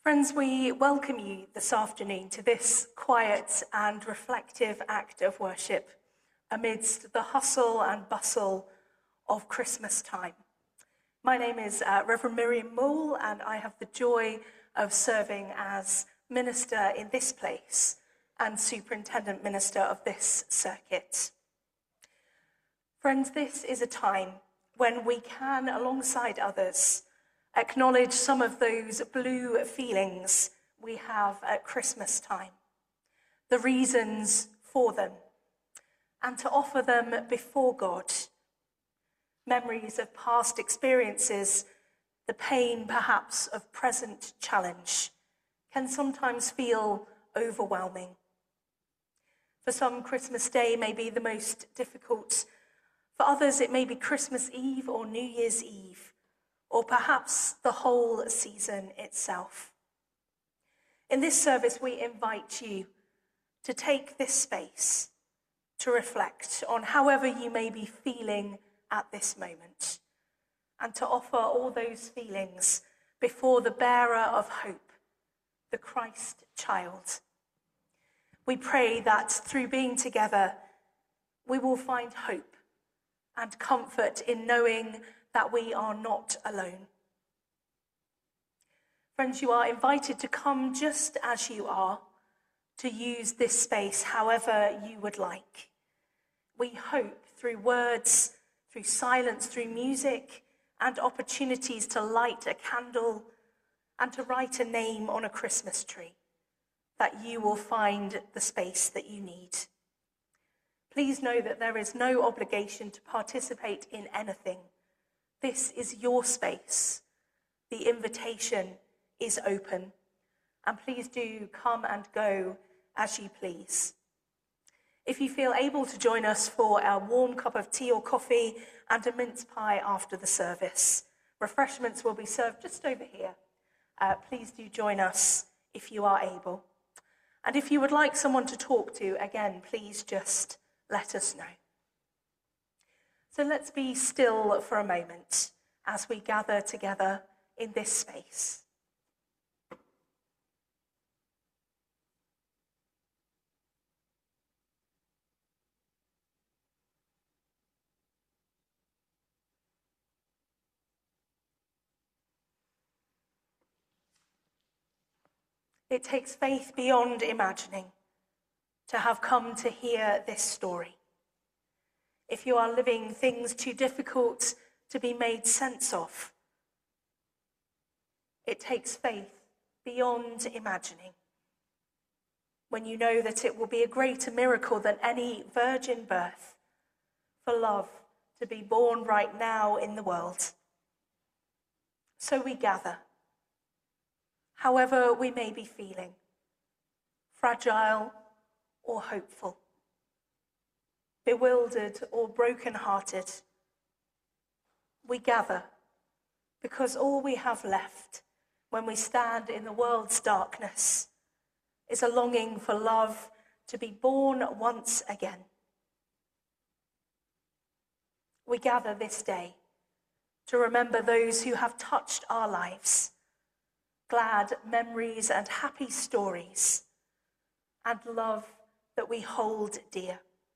Friends, we welcome you this afternoon to this quiet and reflective act of worship amidst the hustle and bustle of Christmas time. My name is Reverend Miriam Moule, and I have the joy of serving as minister in this place and superintendent minister of this circuit. Friends, this is a time when we can, alongside others, acknowledge some of those blue feelings we have at Christmas time, the reasons for them, and to offer them before God. Memories of past experiences, the pain perhaps of present challenge, can sometimes feel overwhelming. For some, Christmas Day may be the most difficult. For others, it may be Christmas Eve or New Year's Eve, or perhaps the whole season itself. In this service, we invite you to take this space to reflect on however you may be feeling at this moment, and to offer all those feelings before the bearer of hope, the Christ child. We pray that through being together, we will find hope and comfort in knowing that we are not alone. Friends, you are invited to come just as you are, to use this space however you would like. We hope through words, through silence, through music, and opportunities to light a candle and to write a name on a Christmas tree, that you will find the space that you need. Please know that there is no obligation to participate in anything. This is your space. The invitation is open. And please do come and go as you please. If you feel able to join us for a warm cup of tea or coffee and a mince pie after the service, refreshments will be served just over here. Please do join us if you are able. And if you would like someone to talk to, again, please just let us know. So let's be still for a moment as we gather together in this space. It takes faith beyond imagining to have come to hear this story. If you are living things too difficult to be made sense of, it takes faith beyond imagining. When you know that it will be a greater miracle than any virgin birth for love to be born right now in the world. So we gather, however we may be feeling, fragile or hopeful, bewildered or broken-hearted. We gather because all we have left when we stand in the world's darkness is a longing for love to be born once again. We gather this day to remember those who have touched our lives, glad memories and happy stories, and love that we hold dear.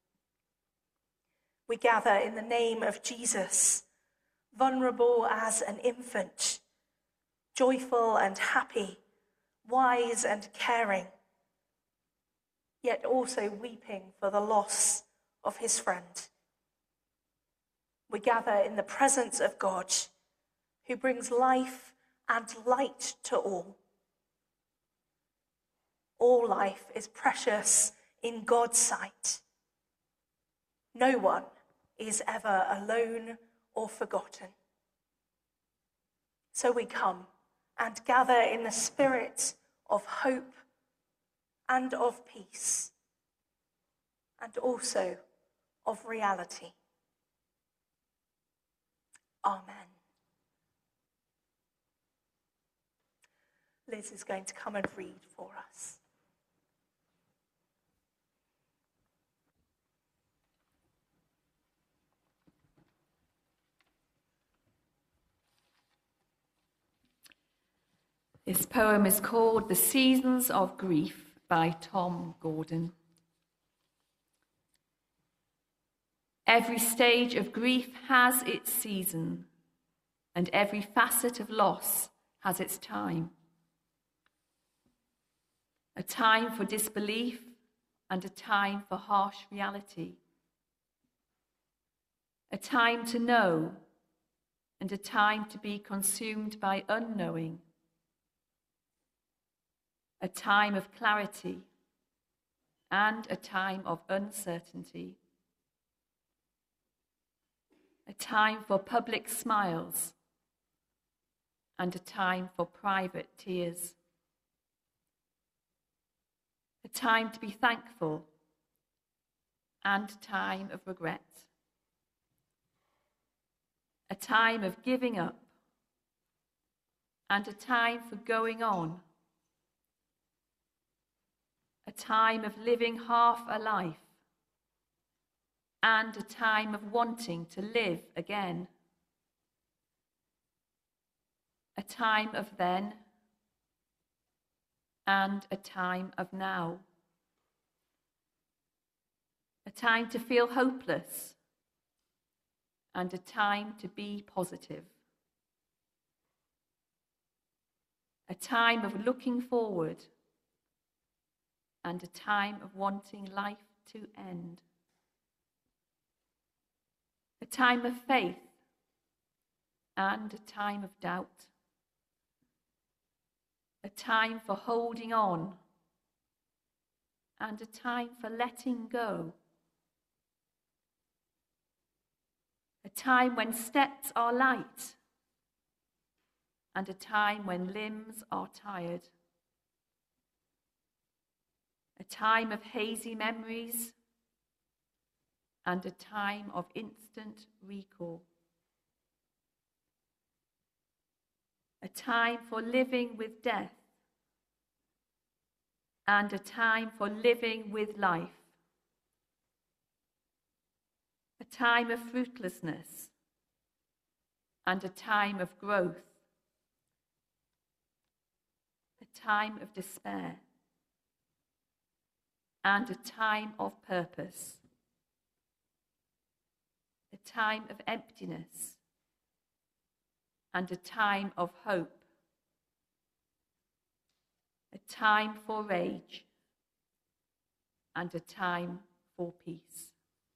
We gather in the name of Jesus, vulnerable as an infant, joyful and happy, wise and caring, yet also weeping for the loss of his friend. We gather in the presence of God, who brings life and light to all. All life is precious in God's sight. No one is ever alone or forgotten. So we come and gather in the spirit of hope and of peace, and also of reality. Amen. Liz is going to come and read for us. This poem is called The Seasons of Grief by Tom Gordon. Every stage of grief has its season, and every facet of loss has its time. A time for disbelief and a time for harsh reality. A time to know and a time to be consumed by unknowing. A time of clarity and a time of uncertainty. A time for public smiles and a time for private tears. A time to be thankful and a time of regret. A time of giving up and a time for going on. A time of living half a life and a time of wanting to live again. A time of then and a time of now. A time to feel hopeless and a time to be positive. A time of looking forward and a time of wanting life to end. A time of faith and a time of doubt. A time for holding on and a time for letting go. A time when steps are light and a time when limbs are tired. A time of hazy memories and a time of instant recall. A time for living with death and a time for living with life. A time of fruitlessness and a time of growth. A time of despair and a time of purpose. A time of emptiness and a time of hope. A time for rage and a time for peace.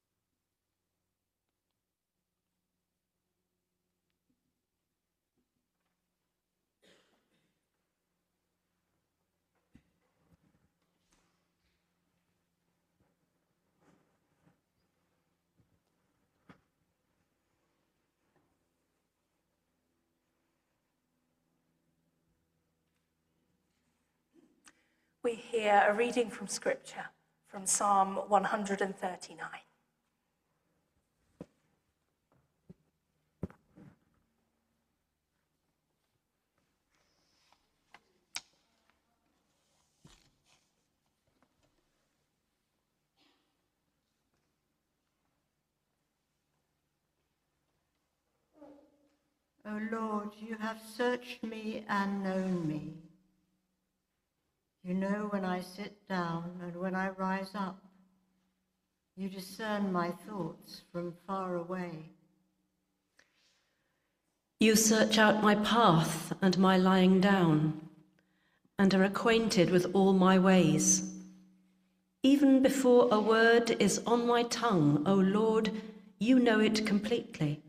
We hear a reading from Scripture from Psalm 139. O Lord, you have searched me and known me. You know when I sit down and when I rise up. You discern my thoughts from far away. You search out my path and my lying down, and are acquainted with all my ways. Even before a word is on my tongue, O Lord, you know it completely.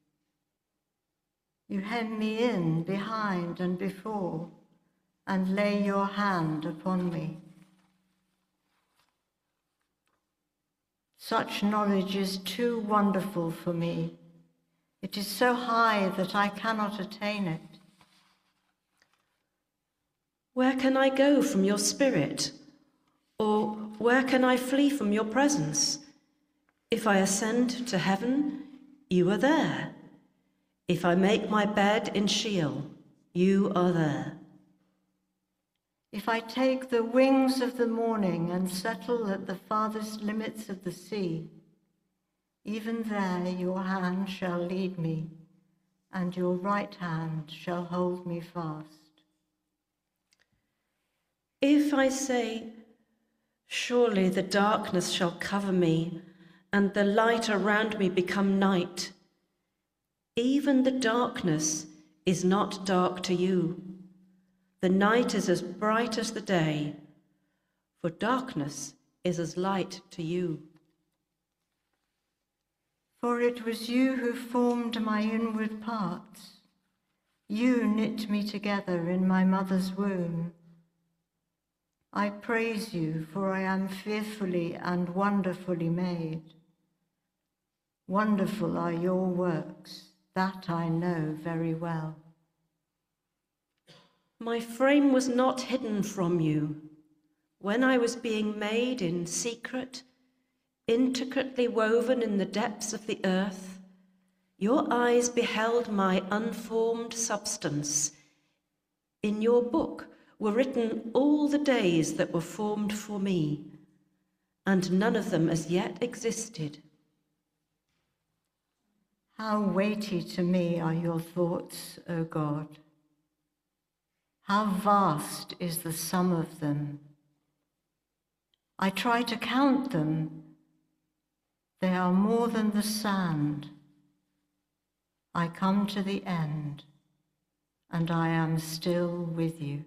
You hem me in behind and before, and lay your hand upon me. Such knowledge is too wonderful for me. It is so high that I cannot attain it. Where can I go from your spirit? Or where can I flee from your presence? If I ascend to heaven, you are there. If I make my bed in Sheol, you are there. If I take the wings of the morning and settle at the farthest limits of the sea, even there your hand shall lead me, and your right hand shall hold me fast. If I say, surely the darkness shall cover me, and the light around me become night, even the darkness is not dark to you. The night is as bright as the day, for darkness is as light to you. For it was you who formed my inward parts. You knit me together in my mother's womb. I praise you, for I am fearfully and wonderfully made. Wonderful are your works, that I know very well. My frame was not hidden from you. When I was being made in secret, intricately woven in the depths of the earth, your eyes beheld my unformed substance. In your book were written all the days that were formed for me, and none of them as yet existed. How weighty to me are your thoughts, O God. How vast is the sum of them. I try to count them. They are more than the sand. I come to the end, and I am still with you.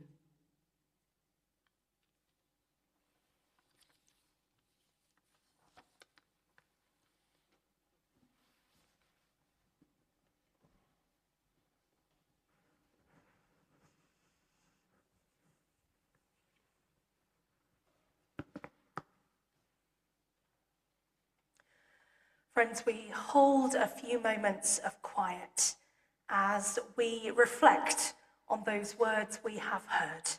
Friends, we hold a few moments of quiet as we reflect on those words we have heard.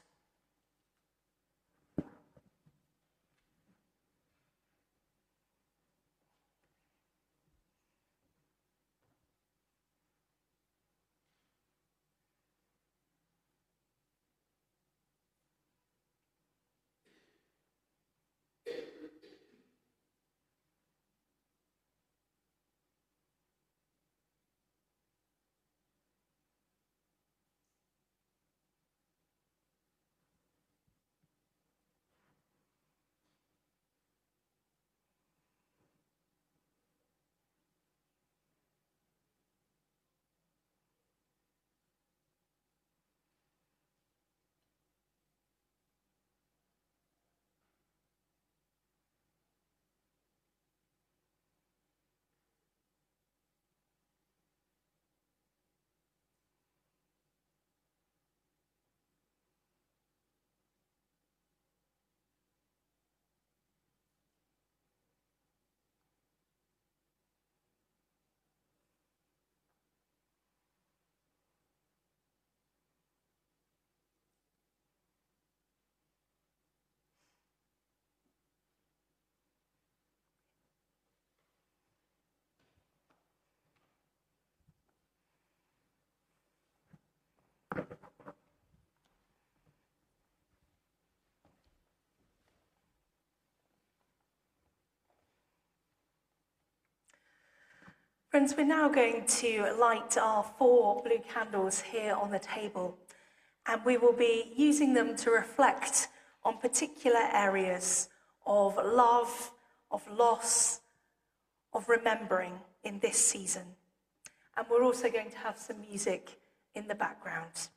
Friends, we're now going to light our 4 blue candles here on the table, and we will be using them to reflect on particular areas of love, of loss, of remembering in this season. And we're also going to have some music in the background.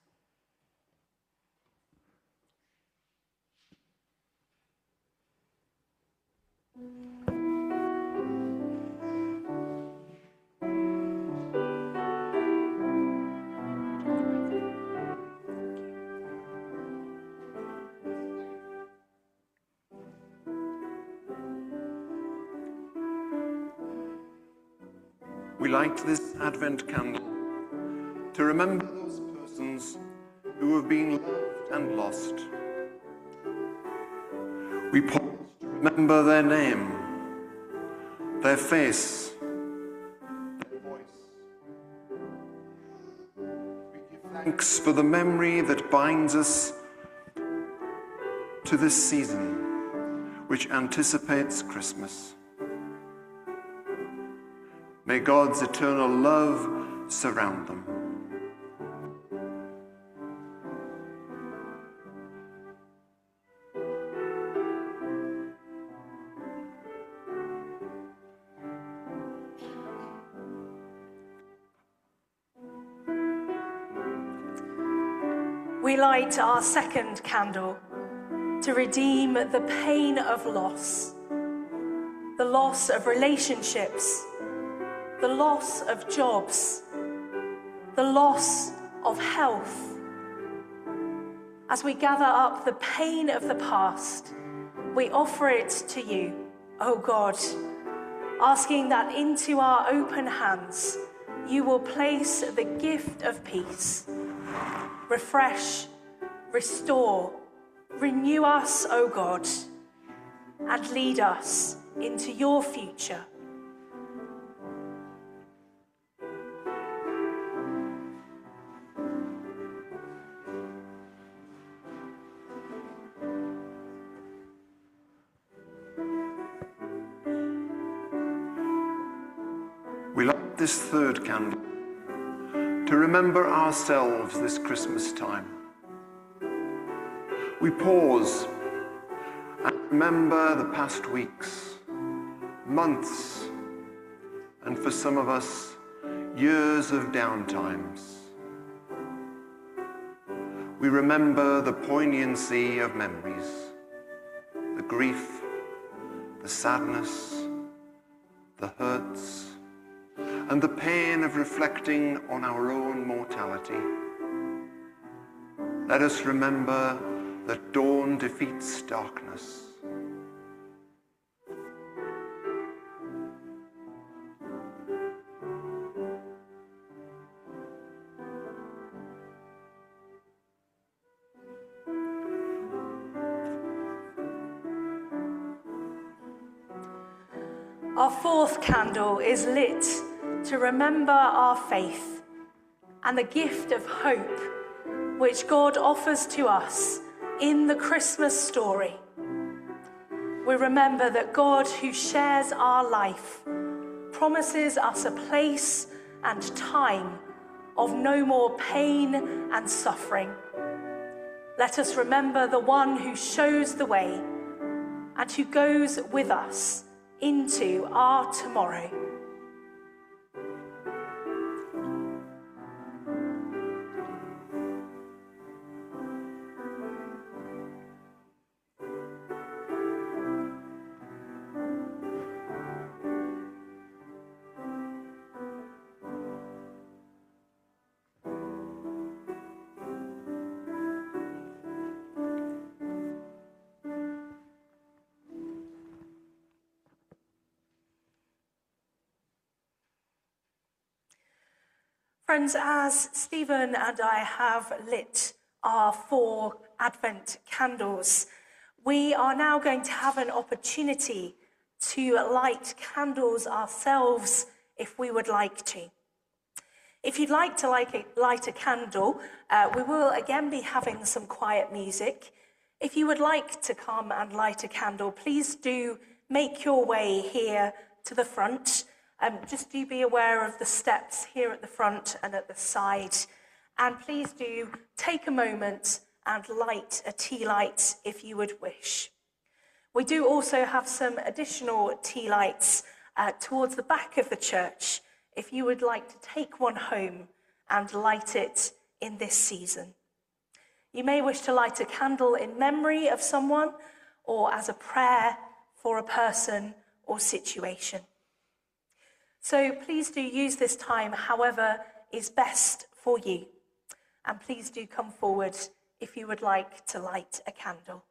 We light this Advent candle to remember those persons who have been loved and lost. We pause to remember their name, their face, their voice. We give thanks for the memory that binds us to this season, which anticipates Christmas. May God's eternal love surround them. we light our second candle to redeem the pain of loss, the loss of relationships, the loss of jobs, the loss of health. As we gather up the pain of the past, we offer it to you, O God, asking that into our open hands you will place the gift of peace. Refresh, restore, renew us, O God, and lead us into your future. We light this third candle to remember ourselves this Christmas time. We pause and remember the past weeks, months, and for some of us, years of downtimes. We remember the poignancy of memories, the grief, the sadness, the hurts, and the pain of reflecting on our own mortality. Let us remember that dawn defeats darkness. Our fourth candle is lit to remember our faith and the gift of hope which God offers to us in the Christmas story. We remember that God, who shares our life, promises us a place and time of no more pain and suffering. Let us remember the one who shows the way and who goes with us into our tomorrow. Friends, as Stephen and I have lit our 4 Advent candles, we are now going to have an opportunity to light candles ourselves if we would like to. If you'd like to light a candle, we will again be having some quiet music. If you would like to come and light a candle, please do make your way here to the front. Just do be aware of the steps here at the front and at the side. And please do take a moment and light a tea light if you would wish. We do also have some additional tea lights towards the back of the church if you would like to take one home and light it in this season. You may wish to light a candle in memory of someone or as a prayer for a person or situation. So please do use this time however is best for you. And please do come forward if you would like to light a candle.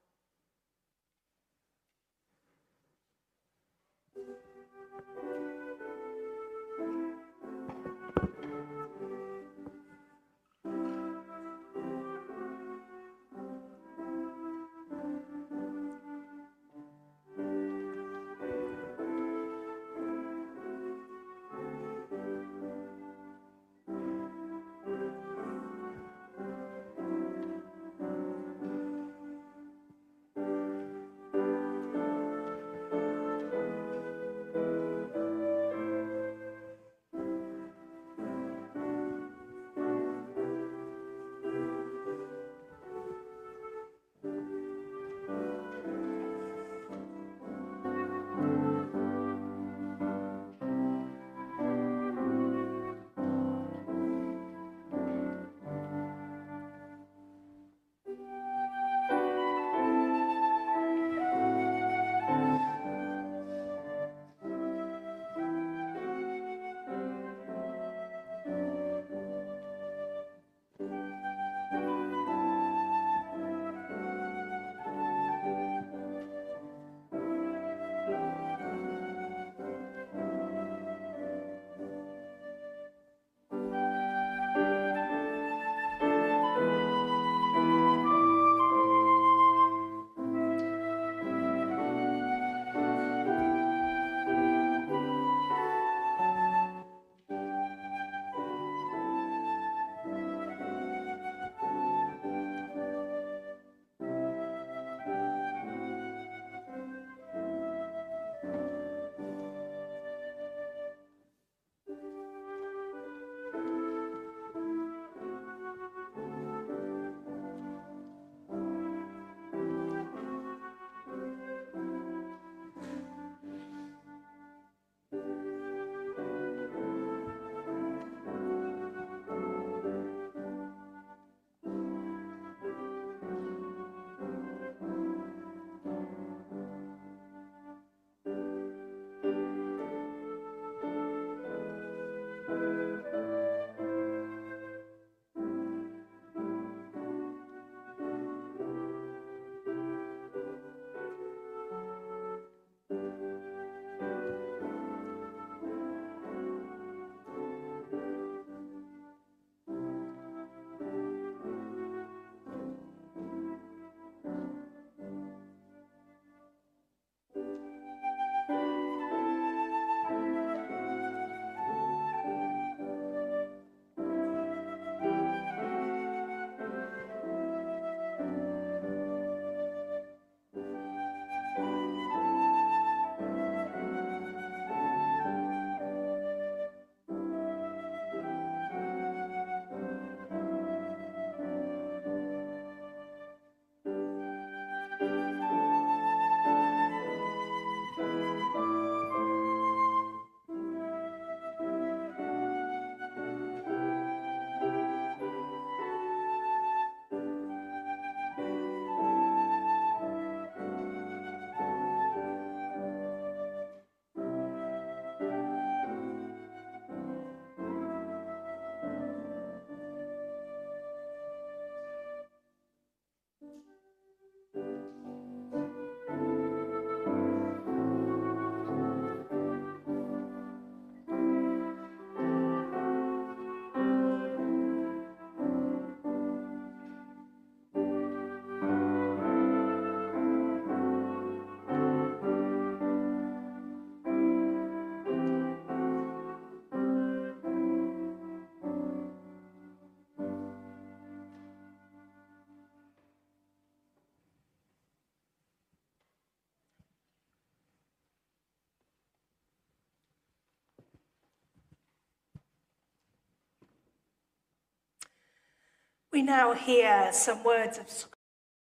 We now hear some words of scripture.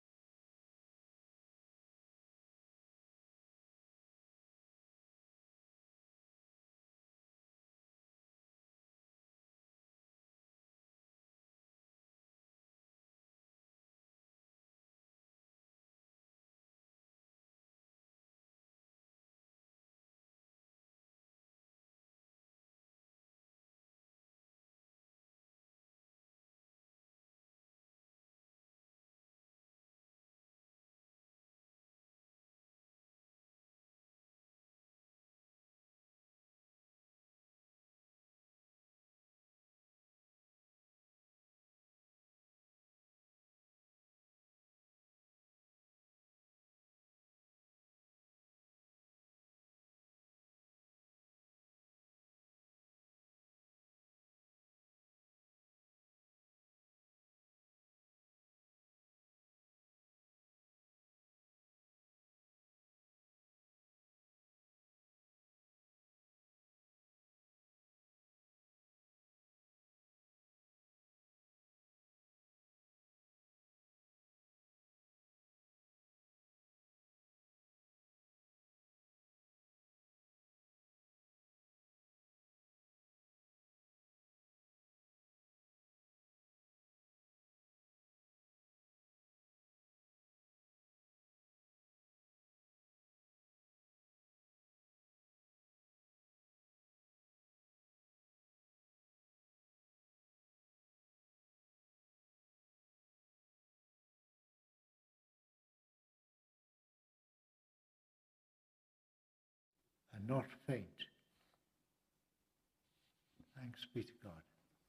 and not faint. Thanks be to God.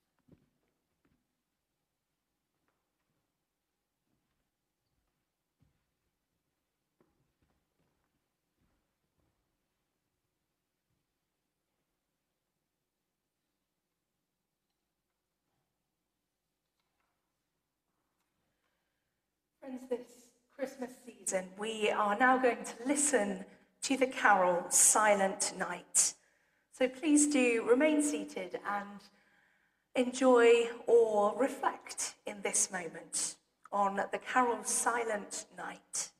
Friends, this Christmas season, we are now going to listen to the carol Silent Night. So please do remain seated and enjoy or reflect in this moment on the carol Silent Night.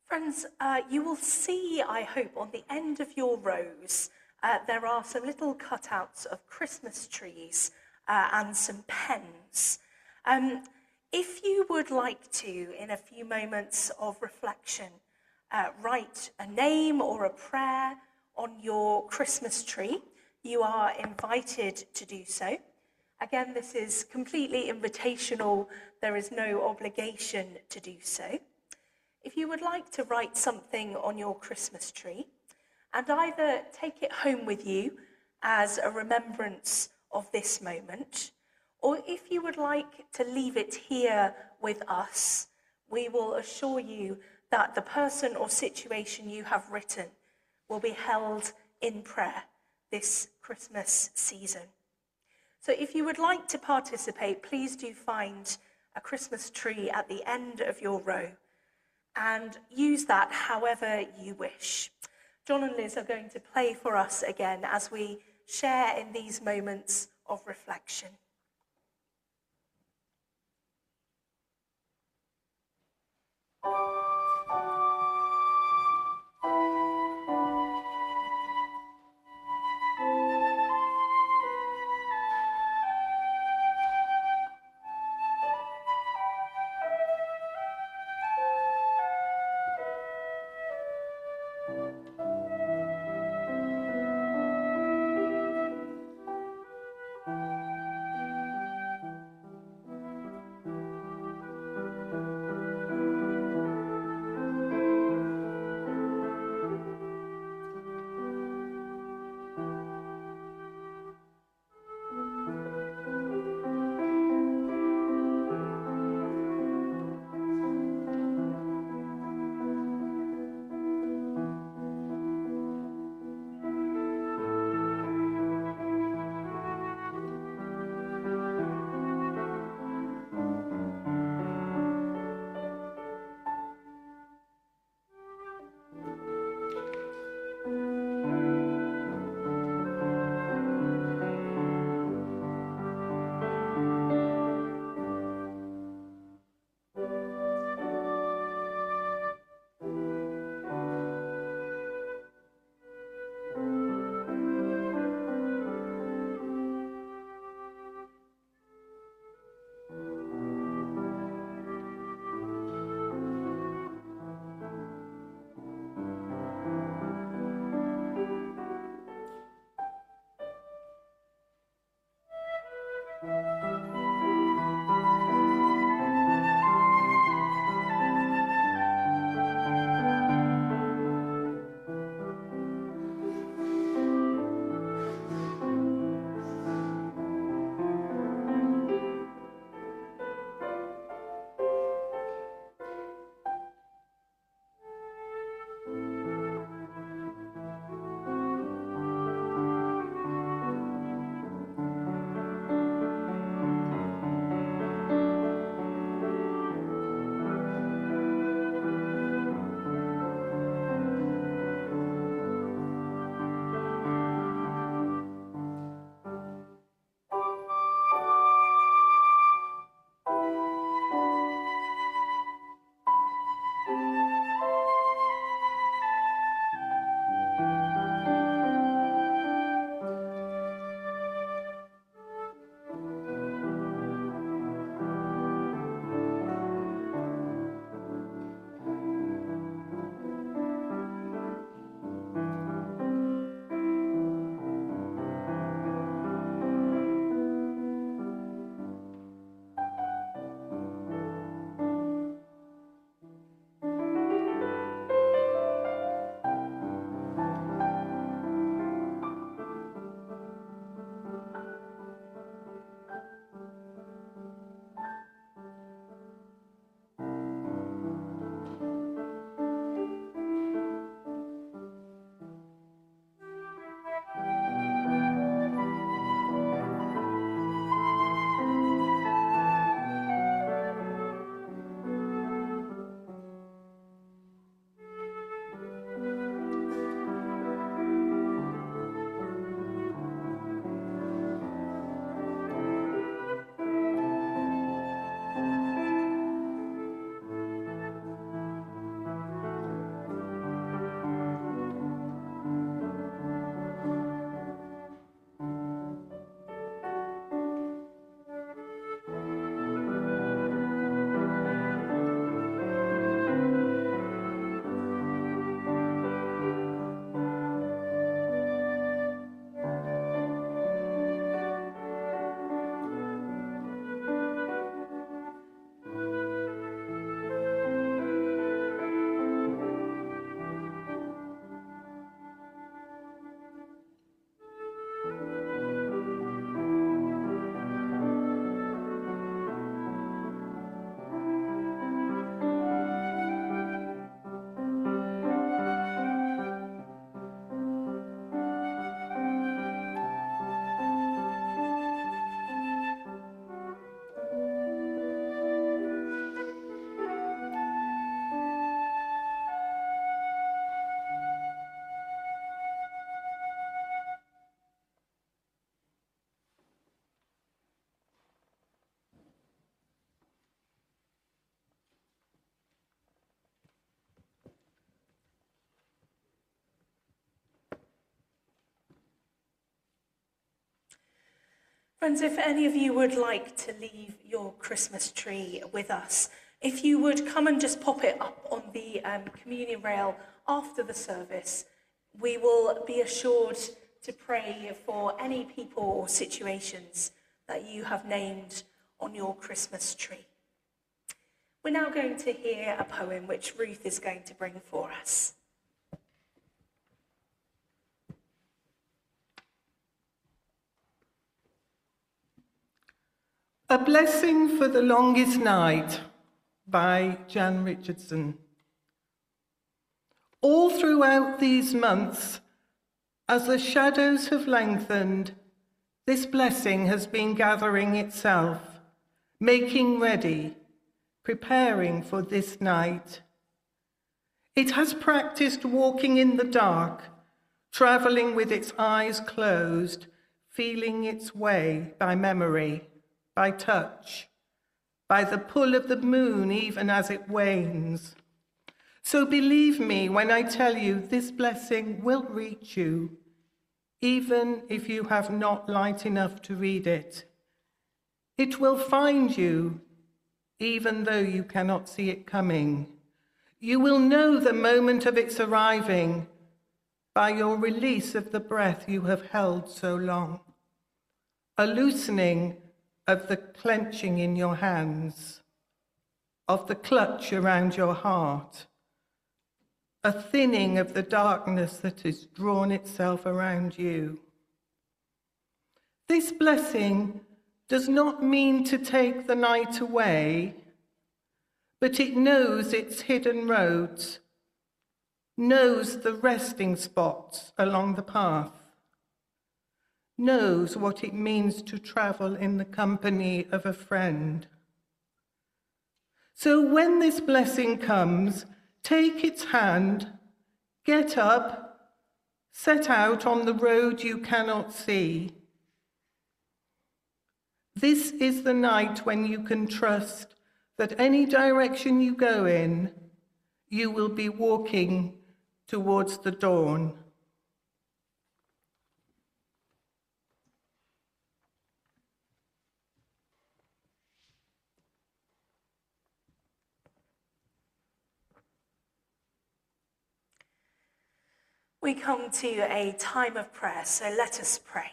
Friends, you will see, I hope, on the end of your rows, there are some little cutouts of Christmas trees and some pens. If you would like to, in a few moments of reflection, write a name or a prayer on your Christmas tree, you are invited to do so. Again, this is completely invitational. There is no obligation to do so. If you would like to write something on your Christmas tree and either take it home with you as a remembrance of this moment, or if you would like to leave it here with us, we will assure you that the person or situation you have written will be held in prayer this Christmas season. So if you would like to participate, please do find a Christmas tree at the end of your row and use that however you wish. John and Liz are going to play for us again as we share in these moments of reflection. Friends, if any of you would like to leave your Christmas tree with us, if you would come and just pop it up on the communion rail after the service, we will be assured to pray for any people or situations that you have named on your Christmas tree. We're now going to hear a poem which Ruth is going to bring for us. A Blessing for the Longest Night by Jan Richardson. All throughout these months, as the shadows have lengthened, this blessing has been gathering itself, making ready, preparing for this night. It has practiced walking in the dark, traveling with its eyes closed, feeling its way by memory, by touch, by the pull of the moon even as it wanes. So believe me when I tell you this blessing will reach you, even if you have not light enough to read it. It will find you, even though you cannot see it coming. You will know the moment of its arriving by your release of the breath you have held so long, a loosening of the clenching in your hands, of the clutch around your heart, a thinning of the darkness that has drawn itself around you. This blessing does not mean to take the night away, but it knows its hidden roads, knows the resting spots along the path, knows what it means to travel in the company of a friend. So when this blessing comes, take its hand, get up, set out on the road you cannot see. This is the night when you can trust that any direction you go in, you will be walking towards the dawn. We come to a time of prayer, so let us pray.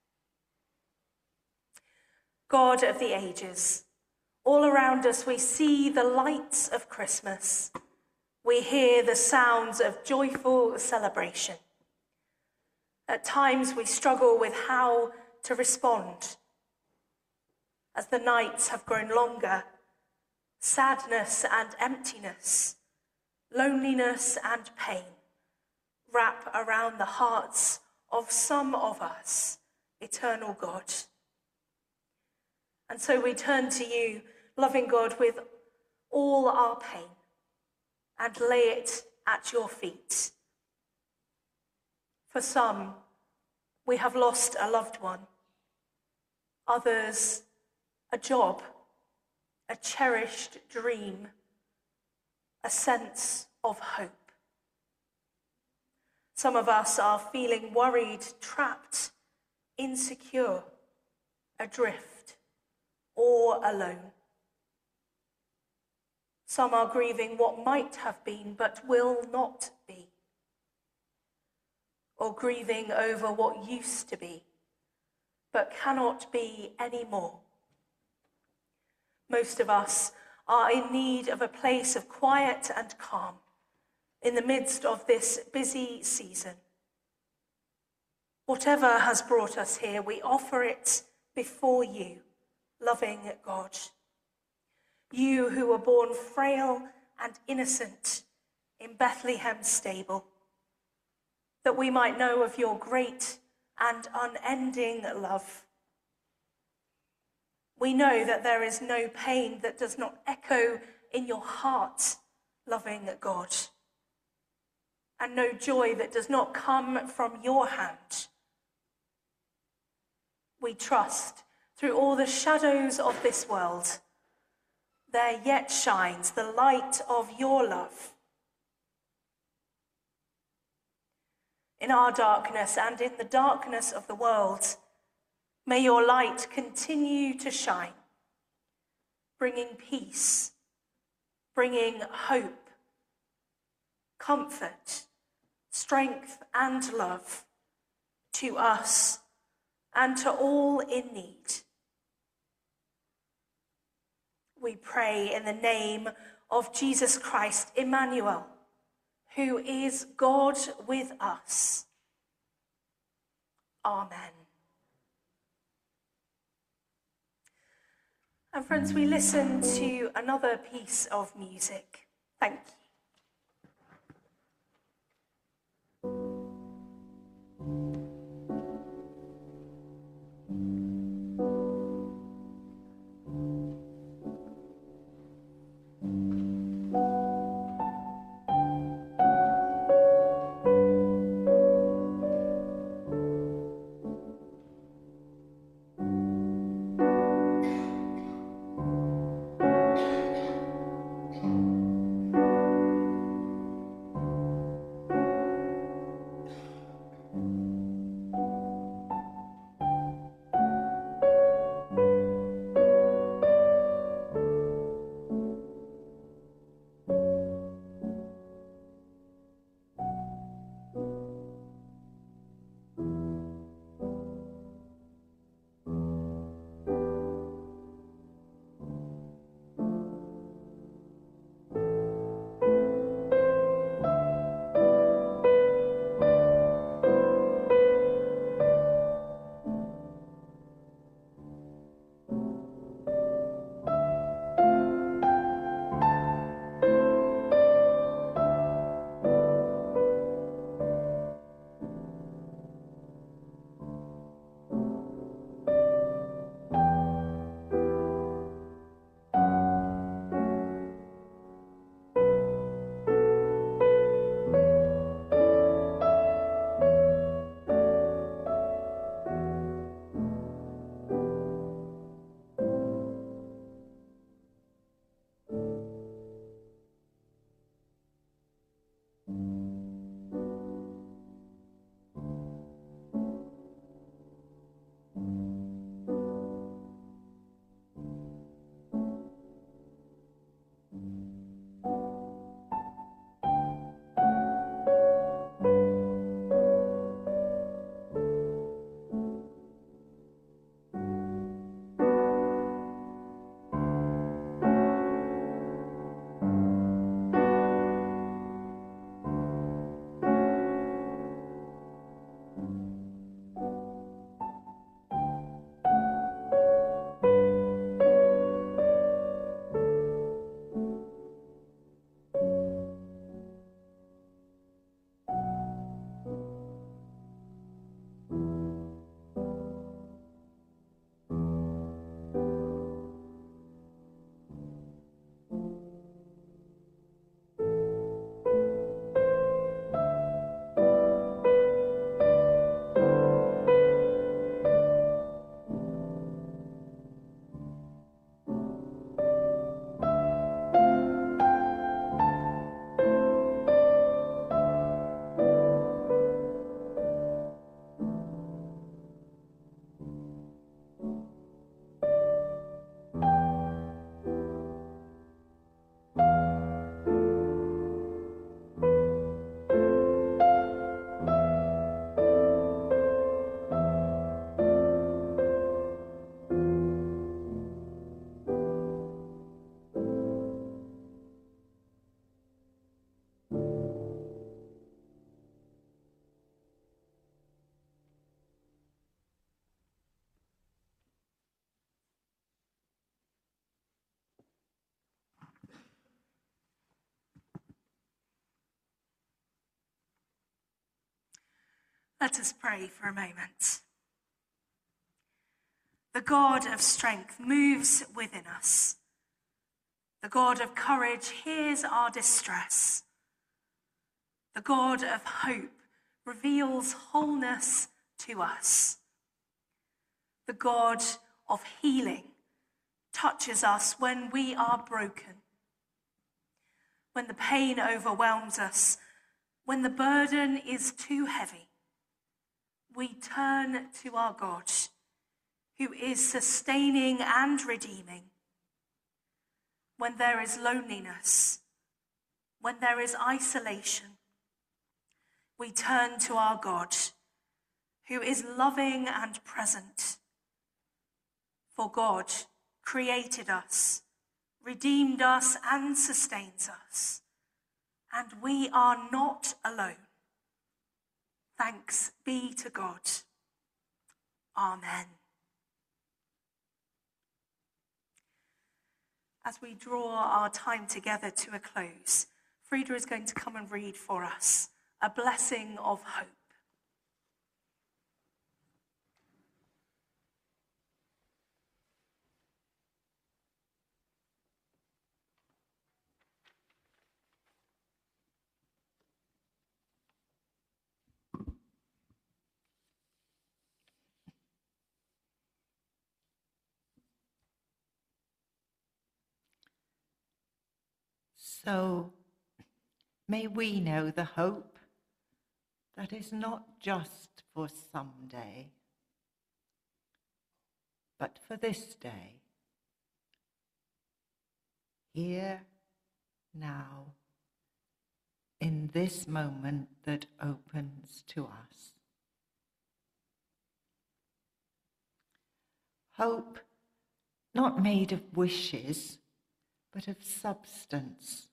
God of the ages, all around us we see the lights of Christmas. We hear the sounds of joyful celebration. At times we struggle with how to respond. As the nights have grown longer, sadness and emptiness, loneliness and pain wrap around the hearts of some of us, eternal God. And so we turn to you, loving God, with all our pain and lay it at your feet. For some, we have lost a loved one. Others, a job, a cherished dream, a sense of hope. Some of us are feeling worried, trapped, insecure, adrift, or alone. Some are grieving what might have been but will not be, or grieving over what used to be but cannot be anymore. Most of us are in need of a place of quiet and calm in the midst of this busy season. Whatever has brought us here, we offer it before you, loving God. You who were born frail and innocent in Bethlehem's stable, that we might know of your great and unending love. We know that there is no pain that does not echo in your heart, loving God, and no joy that does not come from your hand. We trust through all the shadows of this world, there yet shines the light of your love. In our darkness and in the darkness of the world, may your light continue to shine, bringing peace, bringing hope, comfort, strength, and love to us and to all in need. We pray in the name of Jesus Christ, Emmanuel, who is God with us. Amen. And friends, we listen to another piece of music. Thank you. Let us pray for a moment. The God of strength moves within us. The God of courage hears our distress. The God of hope reveals wholeness to us. The God of healing touches us when we are broken. When the pain overwhelms us, when the burden is too heavy, we turn to our God, who is sustaining and redeeming. When there is loneliness, when there is isolation, we turn to our God, who is loving and present. For God created us, redeemed us, and sustains us, and we are not alone. Thanks be to God. Amen. As we draw our time together to a close, Frida is going to come and read for us a blessing of hope. So may we know the hope that is not just for someday, but for this day, here, now, in this moment that opens to us. Hope not made of wishes, but of substance.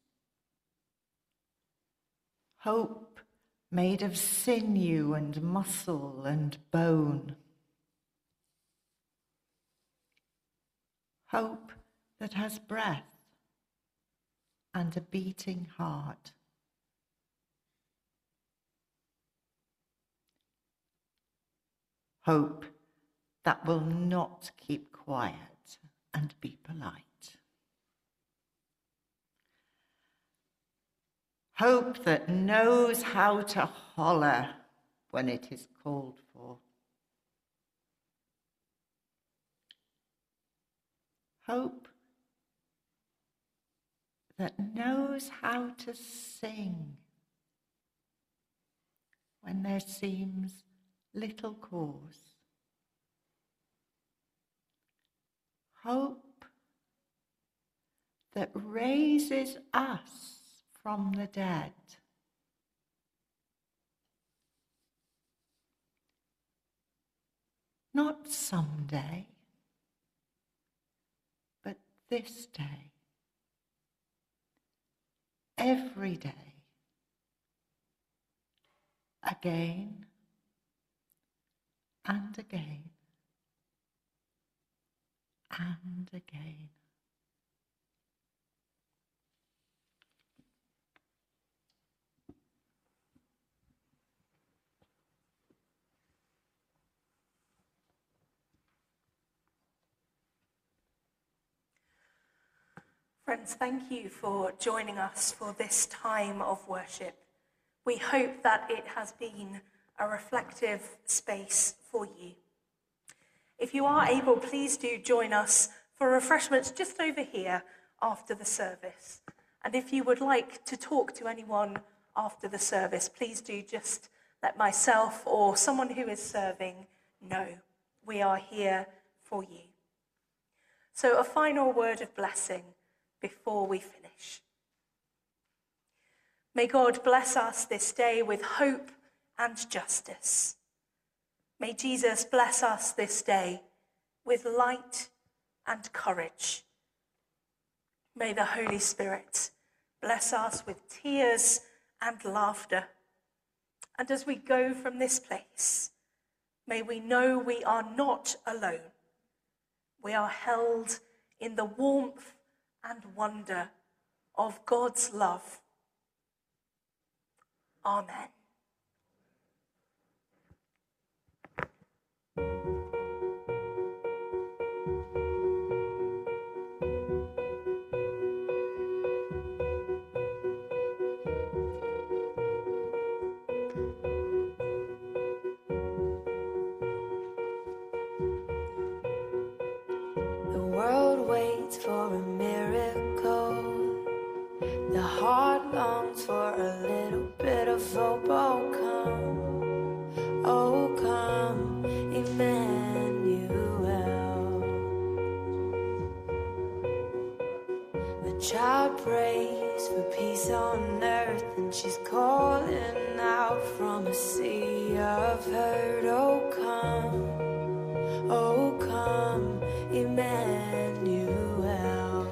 Hope made of sinew and muscle and bone. Hope that has breath and a beating heart. Hope that will not keep quiet and be polite. Hope that knows how to holler when it is called for. Hope that knows how to sing when there seems little cause. Hope that raises us from the dead. Not someday, but this day. Every day. Again and again and again. Friends, thank you for joining us for this time of worship. We hope that it has been a reflective space for you. If you are able, please do join us for refreshments just over here after the service. And if you would like to talk to anyone after the service, please do just let myself or someone who is serving know. We are here for you. So a final word of blessing before we finish. May God bless us this day with hope and justice. May Jesus bless us this day with light and courage. May the Holy Spirit bless us with tears and laughter. And as we go from this place, may we know we are not alone. We are held in the warmth and wonder of God's love. Amen. for a miracle. The heart longs for a little bit of hope. Oh come, Emmanuel. A child prays for peace on earth, and she's calling out from a sea of hurt. Oh come, Emmanuel.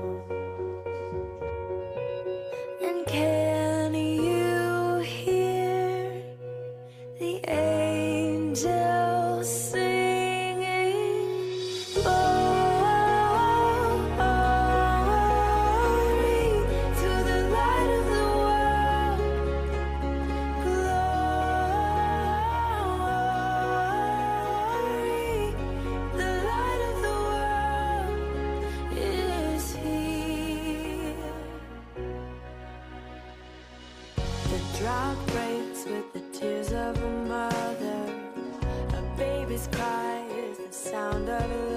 And can you hear the angels singing? Glory to the light of the world. Glory, the light of the world is here. The drought breaks with the tears of a mother. A baby's cry is the sound of a